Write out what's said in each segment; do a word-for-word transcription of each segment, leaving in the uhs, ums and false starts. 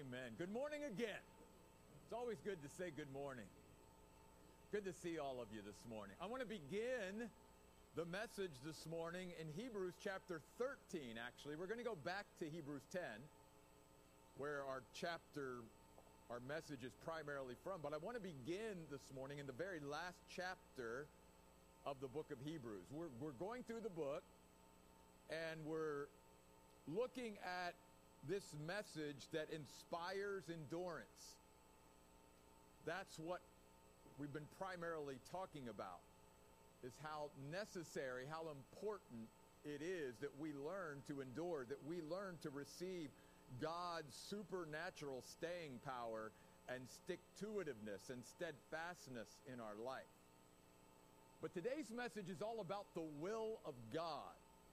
Amen. Good morning again. It's always good to say good morning. Good to see all of you this morning. I want to begin the message this morning in Hebrews chapter thirteen, actually. We're going to go back to Hebrews ten, where our chapter, our message is primarily from. But I want to begin this morning in the very last chapter of the book of Hebrews. We're, we're going through the book, and we're looking at this message that inspires endurance. That's what we've been primarily talking about, is how necessary, how important it is that we learn to endure, that we learn to receive God's supernatural staying power and stick-to-itiveness and steadfastness in our life. But today's message is all about the will of God.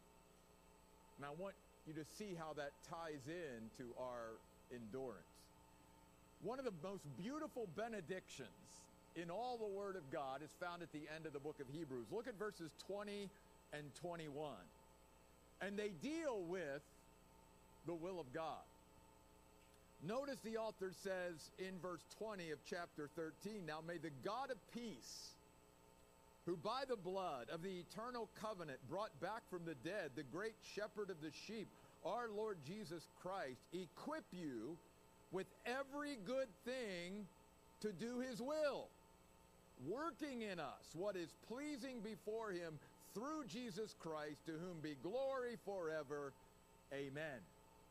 And I want you to see how that ties into our endurance. One of the most beautiful benedictions in all the Word of God is found at the end of the book of Hebrews. Look at verses twenty and twenty-one. And they deal with the will of God. Notice the author says in verse twenty of chapter thirteen, "Now may the God of peace, who by the blood of the eternal covenant brought back from the dead the great shepherd of the sheep, our Lord Jesus Christ, equip you with every good thing to do his will, working in us what is pleasing before him through Jesus Christ, to whom be glory forever. Amen."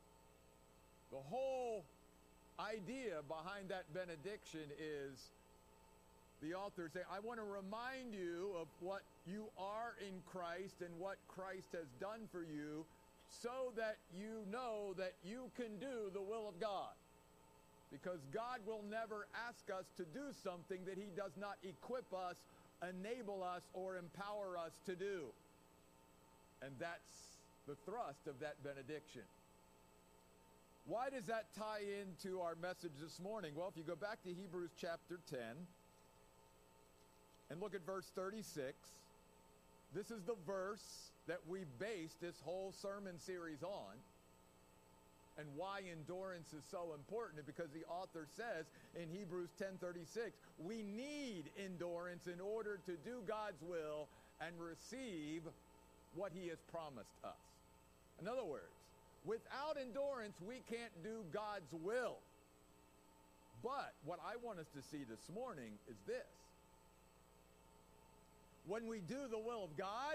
The whole idea behind that benediction is the author saying, I want to remind you of what you are in Christ and what Christ has done for you, so that you know that you can do the will of God. Because God will never ask us to do something that he does not equip us, enable us, or empower us to do. And that's the thrust of that benediction. Why does that tie into our message this morning? Well, if you go back to Hebrews chapter ten and look at verse thirty-six, this is the verse that we base this whole sermon series on. And why endurance is so important, because the author says in Hebrews ten thirty-six, we need endurance in order to do God's will and receive what he has promised us. In other words, without endurance, we can't do God's will. But what I want us to see this morning is this. When we do the will of God,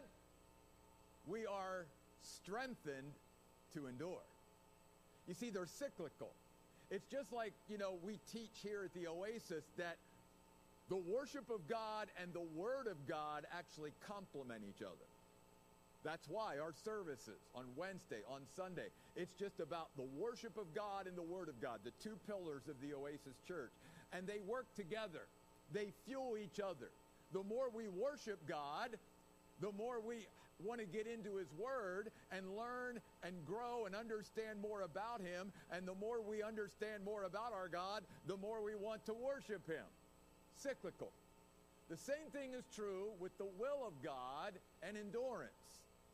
we are strengthened to endure. You see, they're cyclical. It's just like, you know, we teach here at the Oasis that the worship of God and the Word of God actually complement each other. That's why our services on Wednesday, on Sunday, it's just about the worship of God and the Word of God, the two pillars of the Oasis Church. And they work together. They fuel each other. The more we worship God, the more we want to get into his word and learn and grow and understand more about him. And the more we understand more about our God, the more we want to worship him. Cyclical. The same thing is true with the will of God and endurance.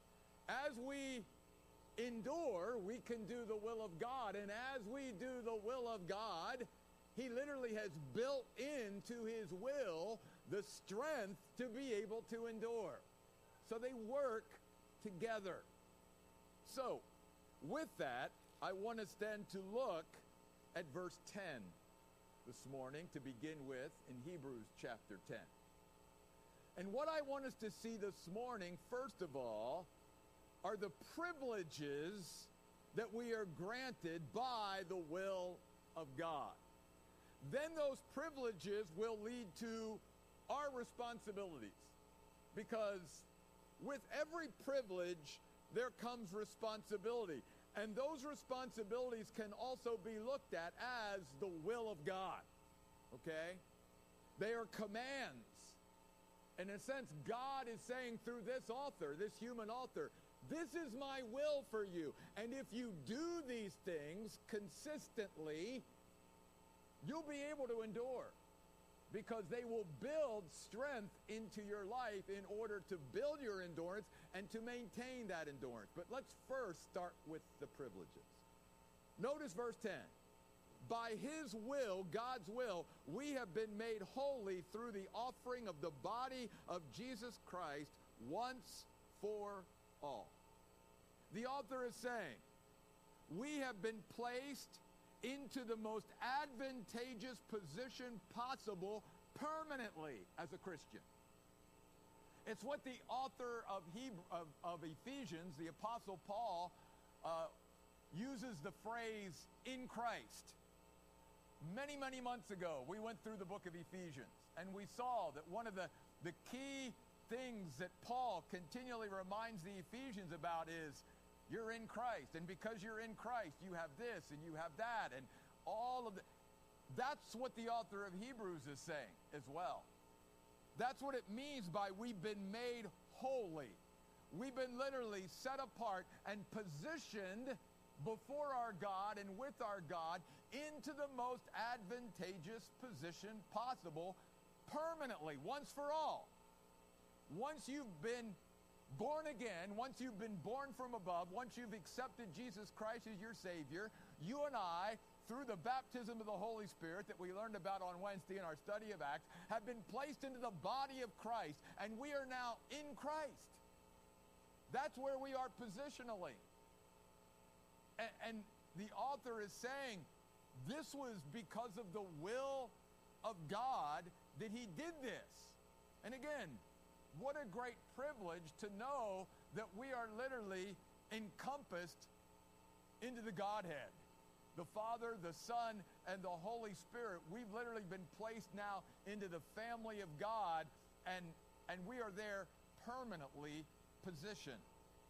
As we endure, we can do the will of God. And as we do the will of God, he literally has built into his will the strength to be able to endure. So they work together. So, with that, I want us then to look at verse ten this morning to begin with in Hebrews chapter ten. And what I want us to see this morning, first of all, are the privileges that we are granted by the will of God. Then those privileges will lead to our responsibilities, because with every privilege there comes responsibility, and those responsibilities can also be looked at as the will of God. Okay? They are commands. In a sense, God is saying through this author, this human author, this is my will for you, and if you do these things consistently, you'll be able to endure, because they will build strength into your life in order to build your endurance and to maintain that endurance. But let's first start with the privileges. Notice verse ten. by his will, God's will, we have been made holy through the offering of the body of Jesus Christ once for all. The author is saying, we have been placed into the most advantageous position possible permanently as a Christian. It's what the author of, Hebrew, of, of Ephesians, the Apostle Paul, uh, uses the phrase, in Christ. Many, many months ago, we went through the book of Ephesians, and we saw that one of the, the key things that Paul continually reminds the Ephesians about is, you're in Christ, and because you're in Christ, you have this, and you have that, and all of the... That's what the author of Hebrews is saying as well. That's what it means by we've been made holy. We've been literally set apart and positioned before our God and with our God into the most advantageous position possible permanently, once for all. Once you've been born again, once you've been born from above, once you've accepted Jesus Christ as your Savior, you and I, through the baptism of the Holy Spirit that we learned about on Wednesday in our study of Acts, have been placed into the body of Christ, and we are now in Christ. That's where we are positionally. And, and the author is saying this was because of the will of God that he did this. And again, what a great privilege to know that we are literally encompassed into the Godhead. The Father, the Son, and the Holy Spirit. We've literally been placed now into the family of God, and, and we are there permanently positioned.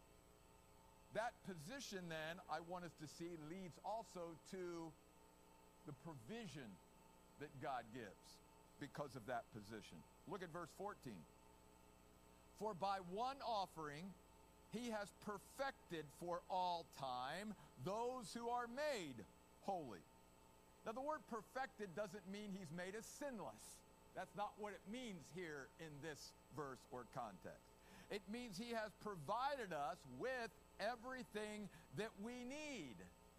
That position then, I want us to see, leads also to the provision that God gives because of that position. Look at verse fourteen. For by one offering he has perfected for all time those who are made holy. Now the word perfected doesn't mean he's made us sinless. That's not what it means here in this verse or context. It means he has provided us with everything that we need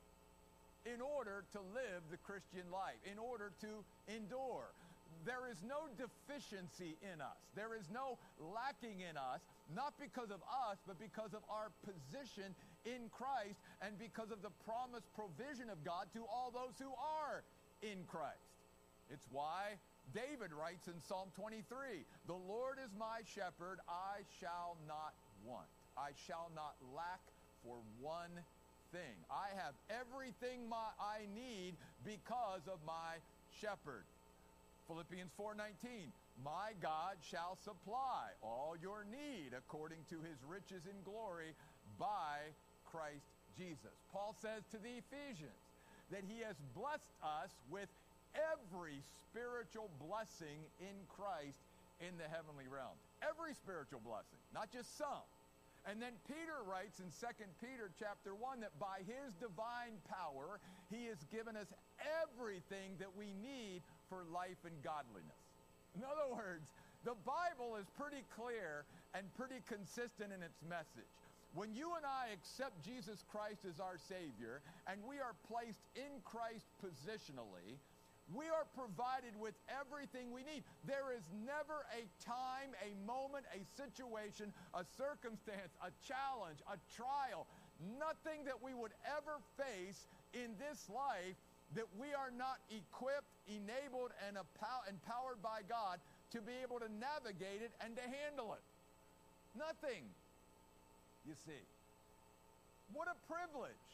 in order to live the Christian life, in order to endure. There is no deficiency in us. There is no lacking in us, not because of us, but because of our position in Christ and because of the promised provision of God to all those who are in Christ. It's why David writes in Psalm twenty-three, the Lord is my shepherd, I shall not want. I shall not lack for one thing. I have everything my, I need because of my shepherd. Philippians four nineteen, my God shall supply all your need according to his riches in glory by Christ Jesus. Paul says to the Ephesians that he has blessed us with every spiritual blessing in Christ in the heavenly realm. Every spiritual blessing, not just some. And then Peter writes in Second Peter chapter one that by his divine power, he has given us everything that we need for life and godliness. In other words, the Bible is pretty clear and pretty consistent in its message. When you and I accept Jesus Christ as our Savior, and we are placed in Christ positionally, we are provided with everything we need. There is never a time, a moment, a situation, a circumstance, a challenge, a trial, nothing that we would ever face in this life that we are not equipped, enabled, and empowered by God to be able to navigate it and to handle it. Nothing, you see. What a privilege.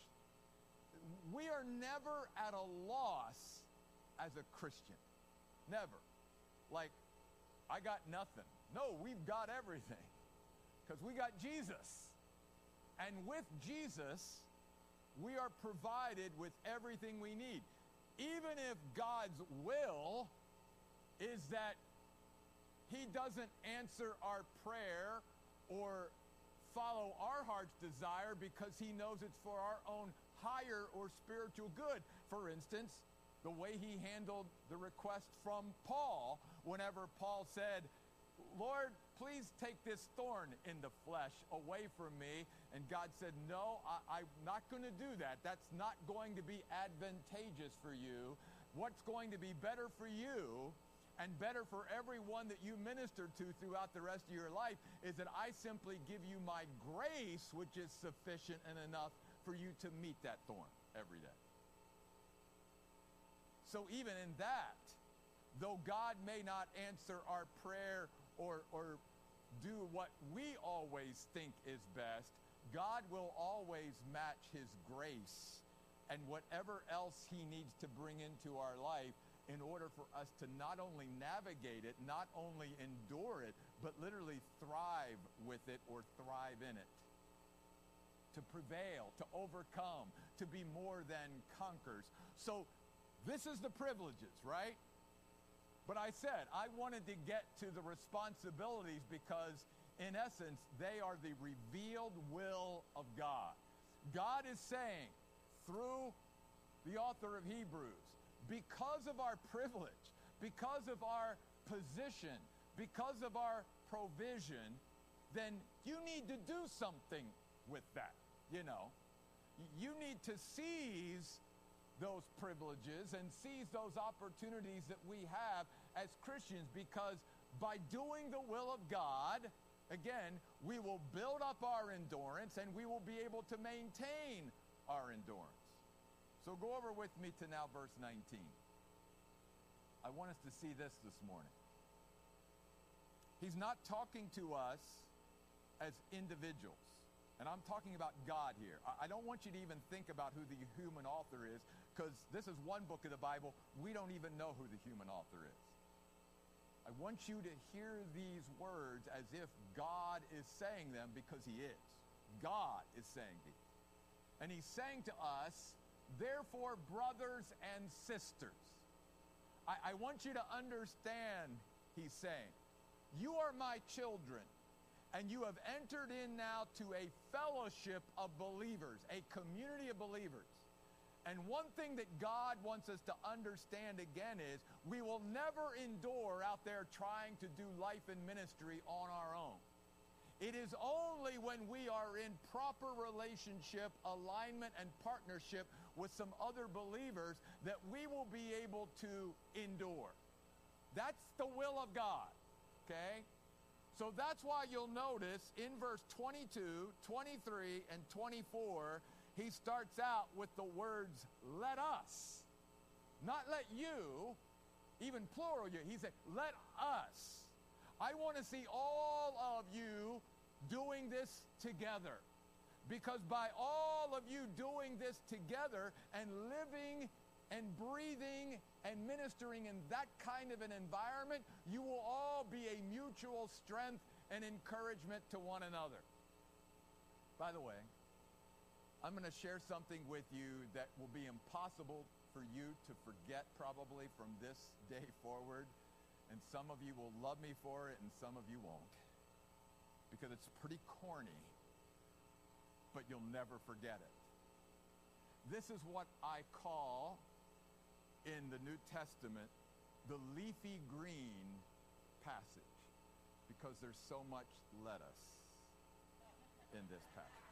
We are never at a loss as a Christian. Never. Like, I got nothing. No, we've got everything because we got Jesus. And with Jesus, we are provided with everything we need. Even if God's will is that he doesn't answer our prayer or follow our heart's desire because he knows it's for our own higher or spiritual good. For instance, the way he handled the request from Paul whenever Paul said, Lord, please take this thorn in the flesh away from me And God said, no, I, I'm not going to do that. That's not going to be advantageous for you. What's going to be better for you and better for everyone that you minister to throughout the rest of your life is that I simply give you my grace, which is sufficient and enough for you to meet that thorn every day. So even in that, though God may not answer our prayer or, or do what we always think is best, God will always match his grace and whatever else he needs to bring into our life in order for us to not only navigate it, not only endure it, but literally thrive with it or thrive in it. To prevail, to overcome, to be more than conquerors. So this is the privileges, right? But I said, I wanted to get to the responsibilities because, in essence, they are the revealed will of God. God is saying, through the author of Hebrews, because of our privilege, because of our position, because of our provision, then you need to do something with that, you know. You need to seize those privileges and seize those opportunities that we have as Christians, because by doing the will of God, again, we will build up our endurance and we will be able to maintain our endurance. So go over with me to now verse nineteen. I want us to see this this morning. He's not talking to us as individuals. And I'm talking about God here. I don't want you to even think about who the human author is, because this is one book of the Bible. We don't even know who the human author is. I want you to hear these words as if God is saying them, because he is. God is saying these. And he's saying to us, therefore, brothers and sisters, I, I want you to understand, he's saying, you are my children, and you have entered in now to a fellowship of believers, a community of believers. And one thing that God wants us to understand again is we will never endure out there trying to do life and ministry on our own. It is only when we are in proper relationship, alignment, and partnership with some other believers that we will be able to endure. That's the will of God, okay? So that's why you'll notice in verse twenty-two, twenty-three, and twenty-four, he starts out with the words, let us. Not let you, even plural you. He said, let us. I want to see all of you doing this together. Because by all of you doing this together and living and breathing and ministering in that kind of an environment, you will all be a mutual strength and encouragement to one another. By the way, I'm going to share something with you that will be impossible for you to forget probably from this day forward. And some of you will love me for it and some of you won't. Because it's pretty corny, but you'll never forget it. This is what I call in the New Testament the leafy green passage, because there's so much lettuce in this passage.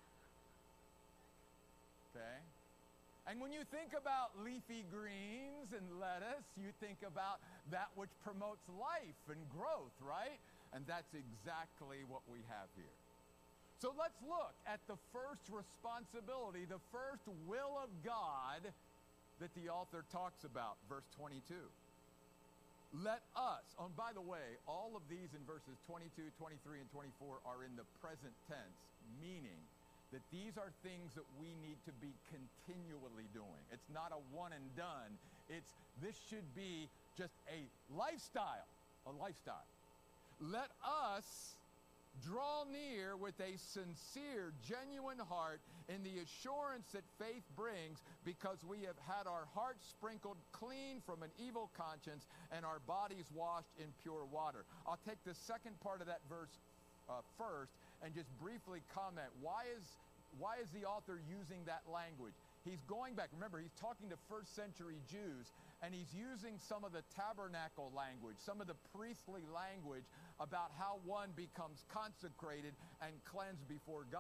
Okay? And when you think about leafy greens and lettuce, you think about that which promotes life and growth, right? And that's exactly what we have here. So let's look at the first responsibility, the first will of God that the author talks about, verse twenty-two. Let us, oh, and by the way, all of these in verses twenty-two, twenty-three, and twenty-four are in the present tense, meaning that these are things that we need to be continually doing. It's not a one and done. It's, this should be just a lifestyle, a lifestyle. Let us draw near with a sincere, genuine heart in the assurance that faith brings, because we have had our hearts sprinkled clean from an evil conscience and our bodies washed in pure water. I'll take the second part of that verse uh, first and just briefly comment. Why is, why is the author using that language? He's going back. Remember, he's talking to first century Jews, and he's using some of the tabernacle language, some of the priestly language about how one becomes consecrated and cleansed before God.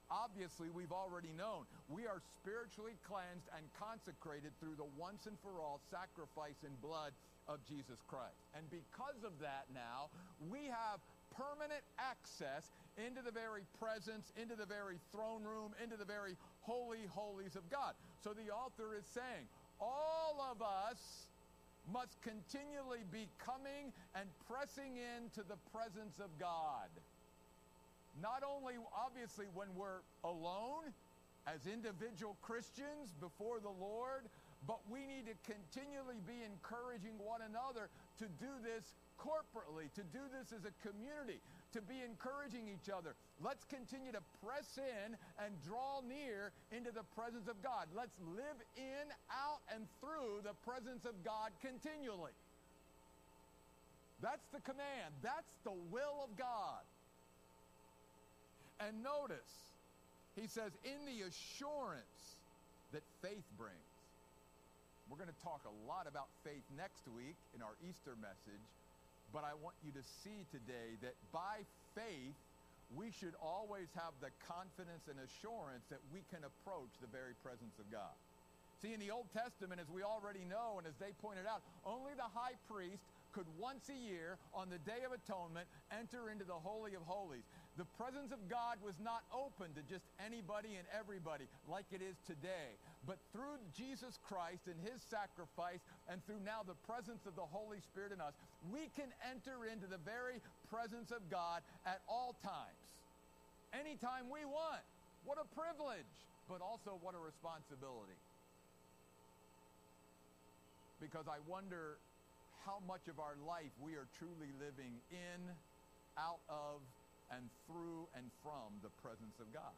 obviously we've already known. We are spiritually cleansed and consecrated through the once and for all sacrifice and blood of Jesus Christ. And because of that now, we have permanent access into the very presence, into the very throne room, into the very holy holies of God. So the author is saying, all of us must continually be coming and pressing into the presence of God. Not only, obviously, when we're alone as individual Christians before the Lord, but we need to continually be encouraging one another to do this corporately, to do this as a community, to be encouraging each other. Let's continue to press in and draw near into the presence of God. Let's live in, out, and through the presence of God continually. That's the command. That's the will of God. And notice, he says, in the assurance that faith brings. We're going to talk a lot about faith next week in our Easter message, but I want you to see today that by faith, we should always have the confidence and assurance that we can approach the very presence of God. See, in the Old Testament, as we already know, and as they pointed out, only the high priest could once a year, on the Day of Atonement, enter into the Holy of Holies. The presence of God was not open to just anybody and everybody like it is today. But through Jesus Christ and his sacrifice, and through now the presence of the Holy Spirit in us, we can enter into the very presence of God at all times. Anytime we want. What a privilege, but also what a responsibility. Because I wonder how much of our life we are truly living in, out of, and through and from the presence of God.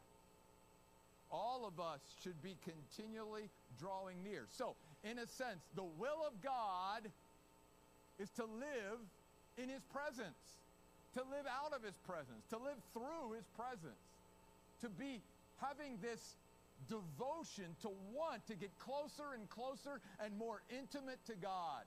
All of us should be continually drawing near. So, in a sense, the will of God is to live in his presence, to live out of his presence, to live through his presence, to be having this devotion to want to get closer and closer and more intimate to God.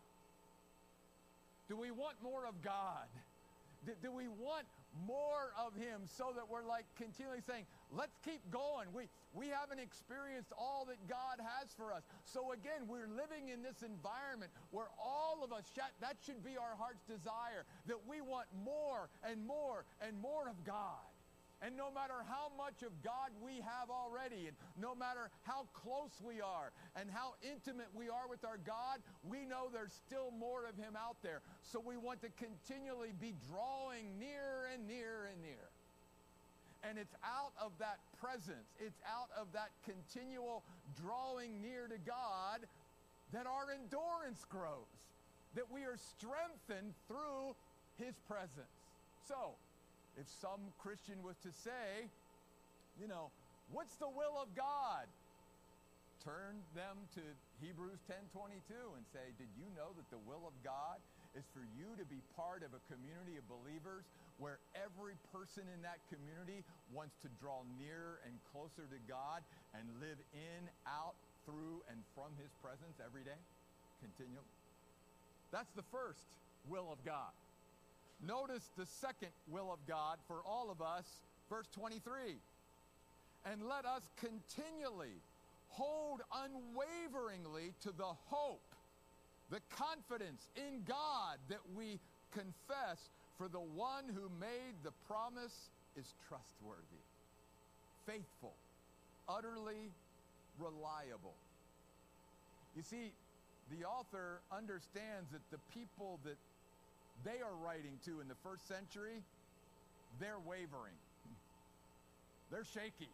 Do we want more of God? Do, do we want more of him so that we're like continually saying, let's keep going. We, we haven't experienced all that God has for us. So again, we're living in this environment where all of us, that should be our heart's desire, that we want more and more and more of God. And no matter how much of God we have already, and no matter how close we are and how intimate we are with our God, we know there's still more of him out there. So we want to continually be drawing nearer and nearer and near. And it's out of that presence, it's out of that continual drawing near to God that our endurance grows, that we are strengthened through his presence. So, if some Christian was to say, you know, what's the will of God? Turn them to Hebrews ten twenty-two and say, did you know that the will of God is for you to be part of a community of believers where every person in that community wants to draw nearer and closer to God and live in, out, through, and from his presence every day? Continually. That's the first will of God. Notice the second will of God for all of us, verse twenty-three. And let us continually hold unwaveringly to the hope, the confidence in God that we confess, for the one who made the promise is trustworthy, faithful, utterly reliable. You see, the author understands that the people that they are writing to in the first century, they're wavering. They're shaky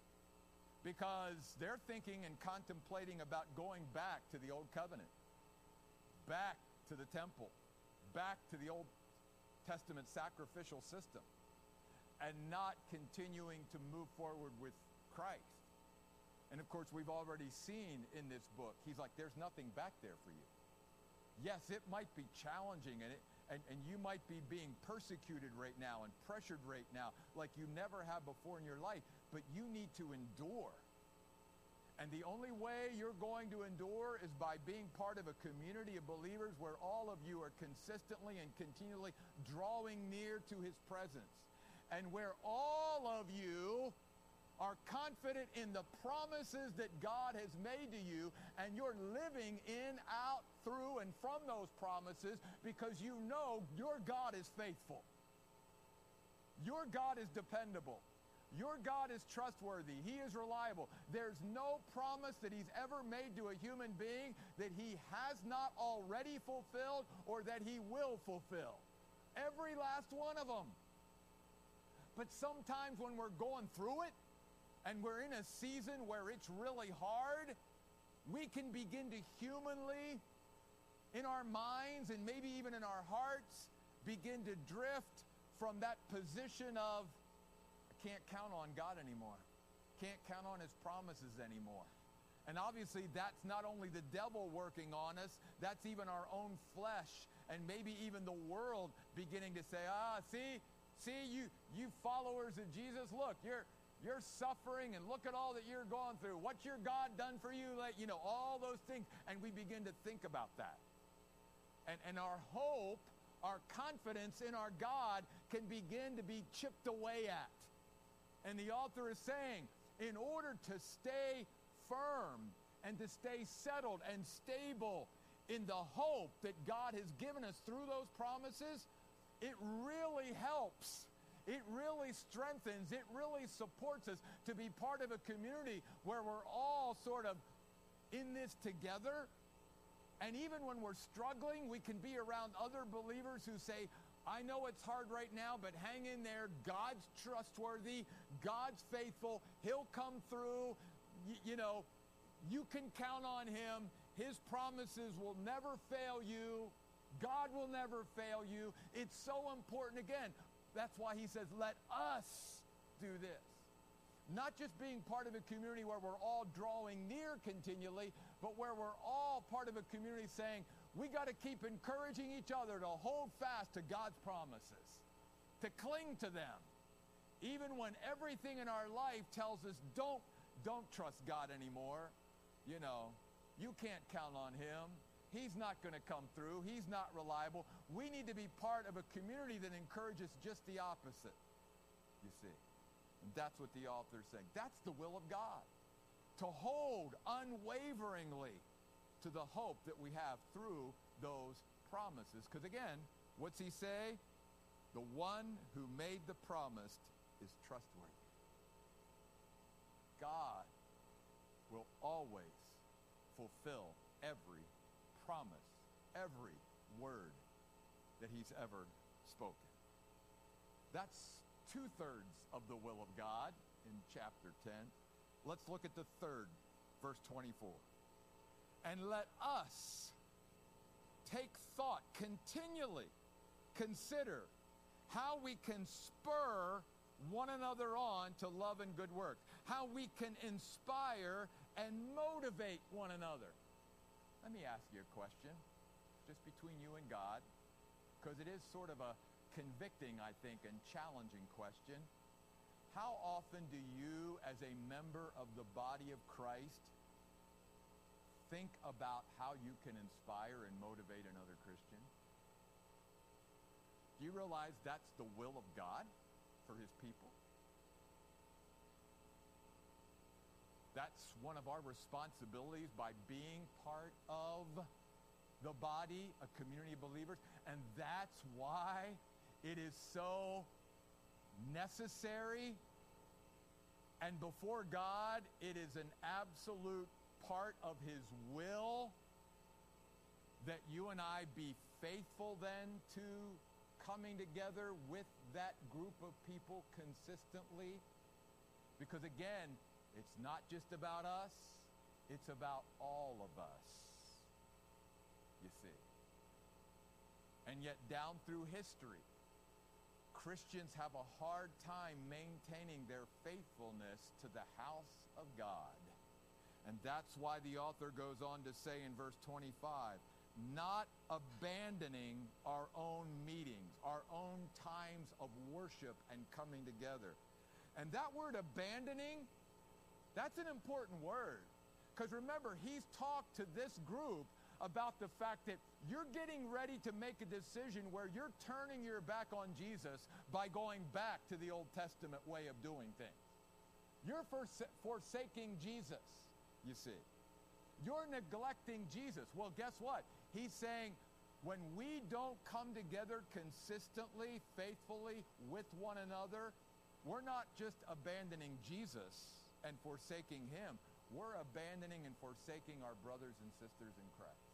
because they're thinking and contemplating about going back to the old covenant, back to the temple, back to the Old Testament sacrificial system, and not continuing to move forward with Christ. And of course, we've already seen in this book, he's like, there's nothing back there for you. Yes, it might be challenging, and it And, and you might be being persecuted right now and pressured right now like you never have before in your life, but you need to endure. And the only way you're going to endure is by being part of a community of believers where all of you are consistently and continually drawing near to his presence, and where all of you are confident in the promises that God has made to you, and you're living in, out, through, and from those promises because you know your God is faithful. Your God is dependable. Your God is trustworthy. He is reliable. There's no promise that he's ever made to a human being that he has not already fulfilled or that he will fulfill. Every last one of them. But sometimes when we're going through it and we're in a season where it's really hard, we can begin to humanly, in our minds and maybe even in our hearts, begin to drift from that position of, I can't count on God anymore. Can't count on his promises anymore. And obviously that's not only the devil working on us, that's even our own flesh and maybe even the world beginning to say, ah, see, see, you you followers of Jesus, look, you're you're suffering and look at all that you're going through. What's your God done for you? Like, you know, all those things. And we begin to think about that. And and our hope, our confidence in our God can begin to be chipped away at. And the author is saying, in order to stay firm and to stay settled and stable in the hope that God has given us through those promises, it really helps. It really strengthens. It really supports us to be part of a community where we're all sort of in this together. And even when we're struggling, we can be around other believers who say, I know it's hard right now, but hang in there. God's trustworthy. God's faithful. He'll come through. Y- you know, you can count on him. His promises will never fail you. God will never fail you. It's so important. Again, that's why he says, let us do this. Not just being part of a community where we're all drawing near continually, but where we're all part of a community saying, we got to keep encouraging each other to hold fast to God's promises, to cling to them, even when everything in our life tells us, don't, don't trust God anymore. You know, you can't count on him. He's not going to come through. He's not reliable. We need to be part of a community that encourages just the opposite, you see. And that's what the author is saying. That's the will of God, to hold unwaveringly to the hope that we have through those promises. Because again, what's he say? The one who made the promise is trustworthy. God will always fulfill every promise, every word that he's ever spoken. That's two-thirds of the will of God in chapter ten. Let's look at the third, verse twenty-four. And let us take thought continually, consider how we can spur one another on to love and good works, how we can inspire and motivate one another. Let me ask you a question, just between you and God, because it is sort of a convicting, I think, and challenging question. How often do you, as a member of the body of Christ, think about how you can inspire and motivate another Christian? Do you realize that's the will of God for his people? That's one of our responsibilities by being part of the body, a community of believers. And that's why it is so necessary. And before God, it is an absolute part of his will that you and I be faithful then to coming together with that group of people consistently. Because again, it's not just about us, it's about all of us, you see. And yet down through history, Christians have a hard time maintaining their faithfulness to the house of God. And that's why the author goes on to say in verse twenty-five, not abandoning our own meetings, our own times of worship and coming together. And that word abandoning, that's an important word. Because remember, he's talked to this group about the fact that you're getting ready to make a decision where you're turning your back on Jesus by going back to the Old Testament way of doing things. You're forsa- forsaking Jesus, you see. You're neglecting Jesus. Well, guess what? He's saying when we don't come together consistently, faithfully with one another, we're not just abandoning Jesus and forsaking him. We're abandoning and forsaking our brothers and sisters in Christ.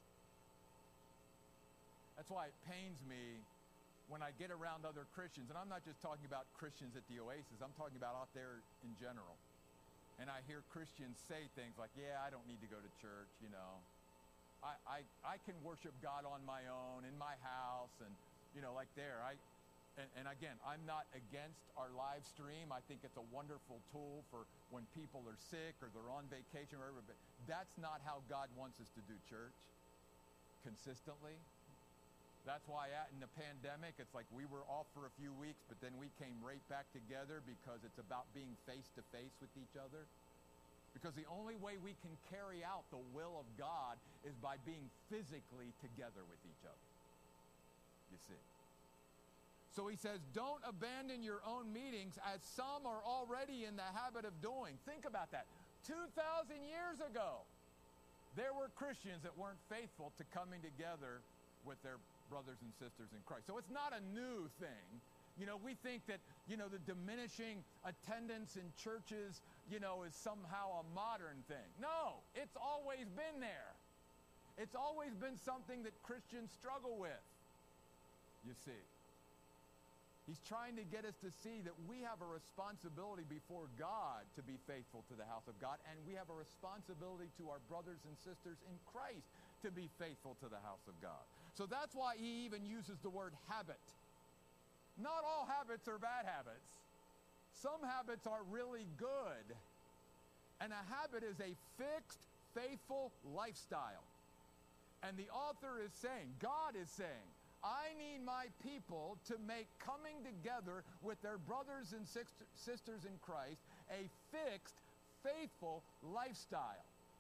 That's why it pains me when I get around other Christians, and I'm not just talking about Christians at the Oasis, I'm talking about out there in general. And I hear Christians say things like, yeah, I don't need to go to church, you know. I, I, I can worship God on my own, in my house, and, you know, like there. I, and, and again, I'm not against our live stream. I think it's a wonderful tool for when people are sick or they're on vacation or whatever, but that's not how God wants us to do church consistently. That's why at, in the pandemic, it's like we were off for a few weeks, but then we came right back together because it's about being face-to-face with each other. Because the only way we can carry out the will of God is by being physically together with each other. You see. So he says, don't abandon your own meetings as some are already in the habit of doing. Think about that. two thousand years ago, there were Christians that weren't faithful to coming together with their brothers and sisters in Christ. So it's not a new thing. You know, we think that, you know, the diminishing attendance in churches, you know, is somehow a modern thing. No, it's always been there. It's always been something that Christians struggle with, you see. He's trying to get us to see that we have a responsibility before God to be faithful to the house of God, and we have a responsibility to our brothers and sisters in Christ to be faithful to the house of God. So that's why he even uses the word habit. Not all habits are bad habits. Some habits are really good. And a habit is a fixed, faithful lifestyle. And the author is saying, God is saying, I need my people to make coming together with their brothers and sisters in Christ a fixed, faithful lifestyle.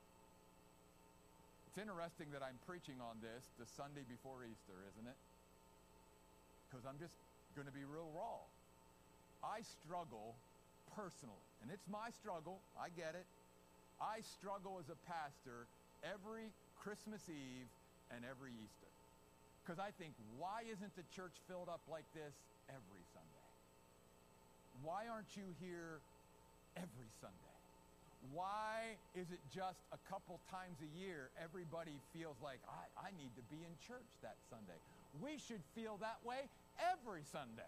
It's interesting that I'm preaching on this the Sunday before Easter, isn't it? Because I'm just going to be real raw. I struggle personally, and it's my struggle, I get it. I struggle as a pastor every Christmas Eve and every Easter. Because I think, why isn't the church filled up like this every Sunday? Why aren't you here every Sunday? Why is it just a couple times a year everybody feels like, I, I need to be in church that Sunday? We should feel that way every Sunday.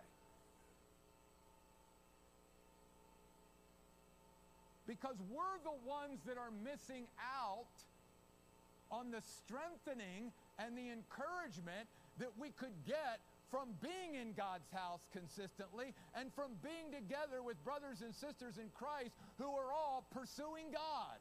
Because we're the ones that are missing out on the strengthening and the encouragement that we could get from being in God's house consistently and from being together with brothers and sisters in Christ who are all pursuing God.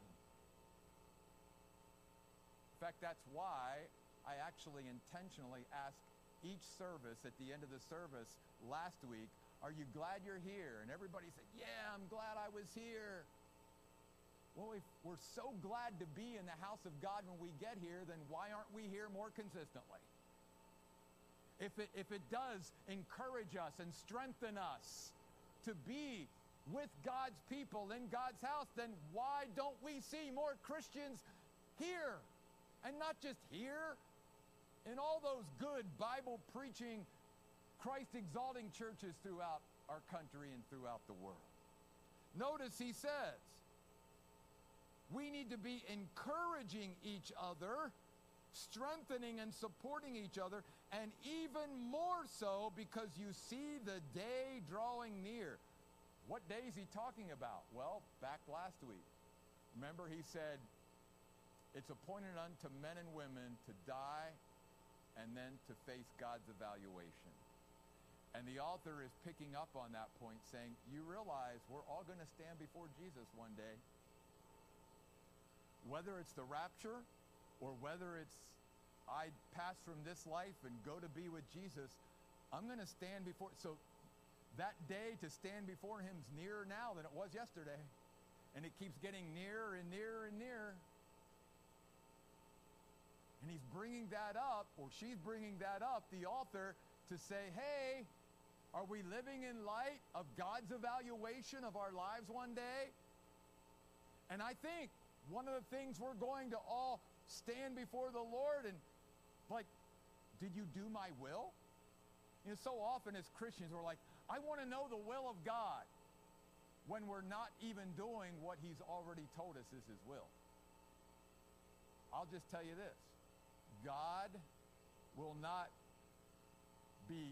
In fact, that's why I actually intentionally asked each service at the end of the service last week, are you glad you're here? And everybody said, yeah, I'm glad I was here. Well, if we're so glad to be in the house of God when we get here, then why aren't we here more consistently? If it, if it does encourage us and strengthen us to be with God's people in God's house, then why don't we see more Christians here? And not just here, in all those good Bible-preaching, Christ-exalting churches throughout our country and throughout the world. Notice he says, we need to be encouraging each other, strengthening and supporting each other, and even more so because you see the day drawing near. What day is he talking about? Well, back last week. Remember he said, it's appointed unto men and women to die and then to face God's evaluation. And the author is picking up on that point, saying, you realize we're all going to stand before Jesus one day. Whether it's the rapture or whether it's I pass from this life and go to be with Jesus, I'm going to stand before. So that day to stand before him is nearer now than it was yesterday. And it keeps getting nearer and nearer and nearer. And he's bringing that up, or she's bringing that up, the author, to say, hey, are we living in light of God's evaluation of our lives one day? And I think one of the things we're going to all stand before the Lord and like, did you do my will? You know, so often as Christians, we're like, I want to know the will of God, when we're not even doing what he's already told us is his will. I'll just tell you this. God will not be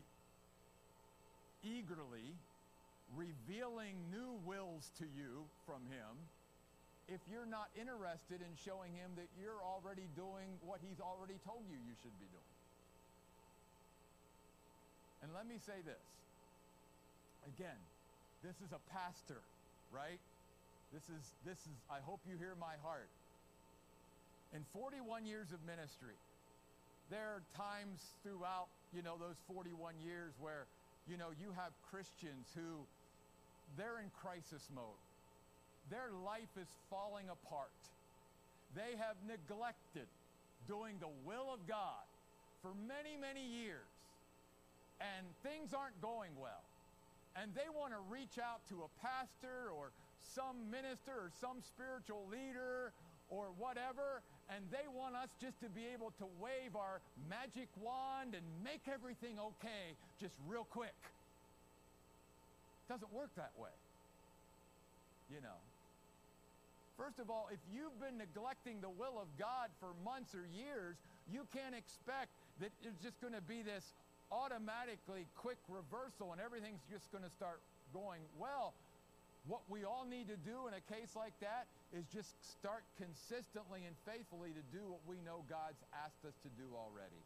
eagerly revealing new wills to you from him if you're not interested in showing him that you're already doing what he's already told you you should be doing. And let me say this. Again, this is a pastor, right? This is, this is, I hope you hear my heart. In forty-one years of ministry, there are times throughout, you know, those forty-one years where, you know, you have Christians who, they're in crisis mode. Their life is falling apart. They have neglected doing the will of God for many, many years. And things aren't going well. And they want to reach out to a pastor or some minister or some spiritual leader or whatever, and they want us just to be able to wave our magic wand and make everything okay just real quick. It doesn't work that way. You know. First of all, if you've been neglecting the will of God for months or years, you can't expect that it's just going to be this automatically quick reversal and everything's just going to start going well. What we all need to do in a case like that is just start consistently and faithfully to do what we know God's asked us to do already.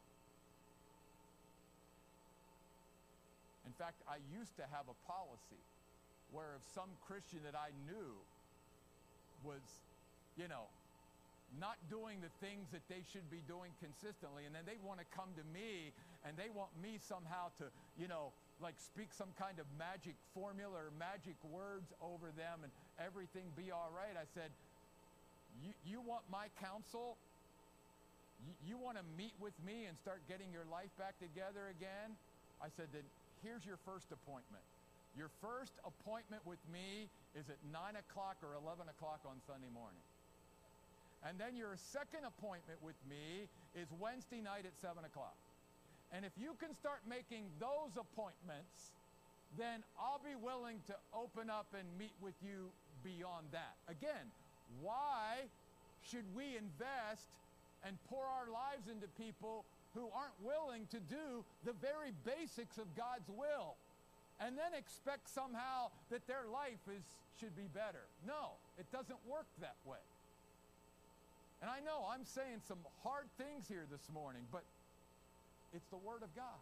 In fact, I used to have a policy where if some Christian that I knew was, you know, not doing the things that they should be doing consistently, and then they want to come to me and they want me somehow to, you know, like speak some kind of magic formula or magic words over them and everything be all right. I said, you, you want my counsel? You, you want to meet with me and start getting your life back together again? I said, then here's your first appointment. Your first appointment with me is at nine o'clock or eleven o'clock on Sunday morning. And then your second appointment with me is Wednesday night at seven o'clock. And if you can start making those appointments, then I'll be willing to open up and meet with you beyond that. Again, why should we invest and pour our lives into people who aren't willing to do the very basics of God's will and then expect somehow that their life is should be better? No, it doesn't work that way. And I know I'm saying some hard things here this morning, but it's the Word of God.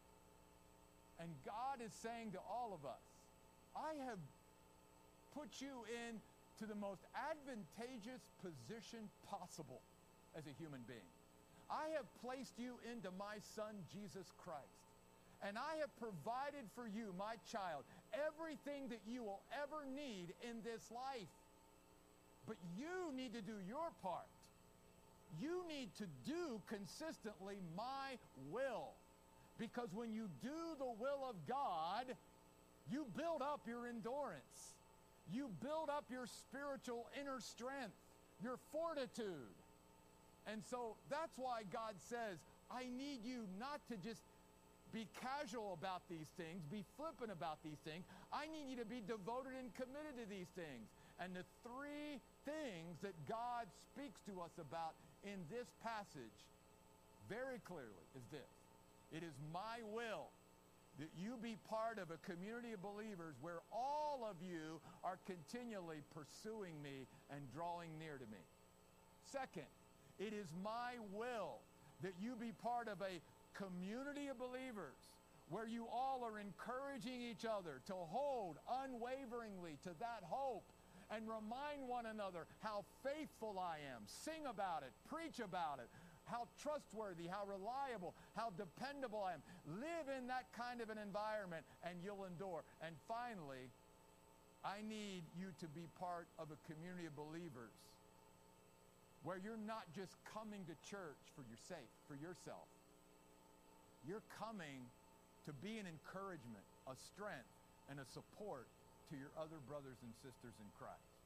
And God is saying to all of us, I have put you into the most advantageous position possible as a human being. I have placed you into my Son, Jesus Christ. And I have provided for you, my child, everything that you will ever need in this life. But you need to do your part. You need to do consistently my will. Because when you do the will of God, you build up your endurance. You build up your spiritual inner strength, your fortitude. And so that's why God says, I need you not to just be casual about these things, be flippant about these things. I need you to be devoted and committed to these things. And the three things that God speaks to us about in this passage very clearly is this. It is my will that you be part of a community of believers where all of you are continually pursuing me and drawing near to me. Second, it is my will that you be part of a community of believers where you all are encouraging each other to hold unwaveringly to that hope and remind one another how faithful I am. Sing about it, preach about it, how trustworthy, how reliable, how dependable I am. Live in that kind of an environment and you'll endure. And finally, I need you to be part of a community of believers where you're not just coming to church for your sake, for yourself. You're coming to be an encouragement, a strength, and a support to your other brothers and sisters in Christ.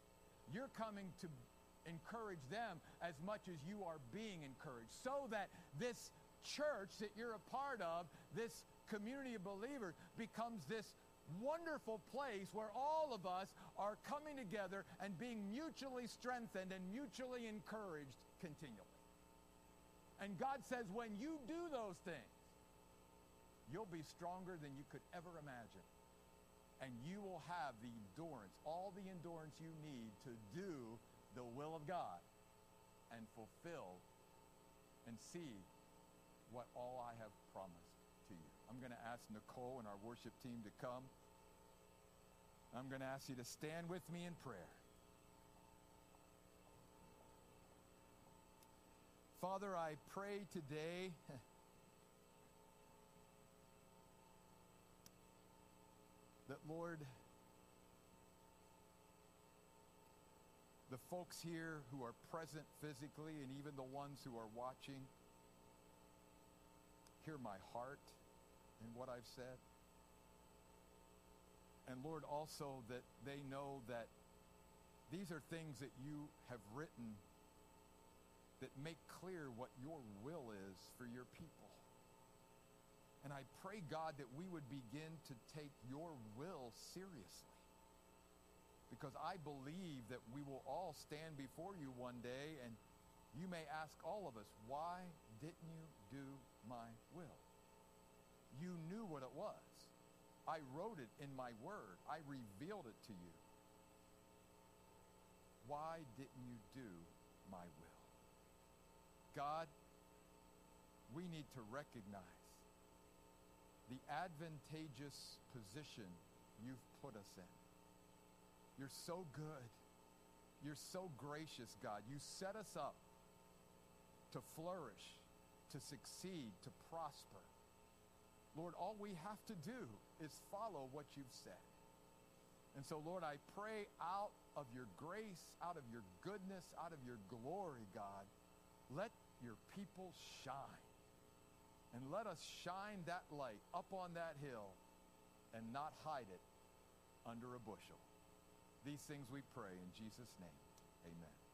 you're coming to encourage them as much as you are being encouraged, so that this church that you're a part of, this community of believers, becomes this wonderful place where all of us are coming together and being mutually strengthened and mutually encouraged continually. And God says when you do those things, you'll be stronger than you could ever imagine. And you will have the endurance, all the endurance you need to do the will of God and fulfill and see what all I have promised to you. I'm going to ask Nicole and our worship team to come. I'm going to ask you to stand with me in prayer. Father, I pray today that, Lord, the folks here who are present physically and even the ones who are watching hear my heart in what I've said. And Lord, also that they know that these are things that you have written that make clear what your will is for your people. And I pray, God, that we would begin to take your will seriously. Because I believe that we will all stand before you one day, and you may ask all of us, why didn't you do my will? You knew what it was. I wrote it in my word. I revealed it to you. Why didn't you do my will? God, we need to recognize the advantageous position you've put us in. You're so good. You're so gracious, God. You set us up to flourish, to succeed, to prosper. Lord, all we have to do is follow what you've said. And so, Lord, I pray out of your grace, out of your goodness, out of your glory, God, let your people shine. And let us shine that light up on that hill and not hide it under a bushel. These things we pray in Jesus' name. Amen.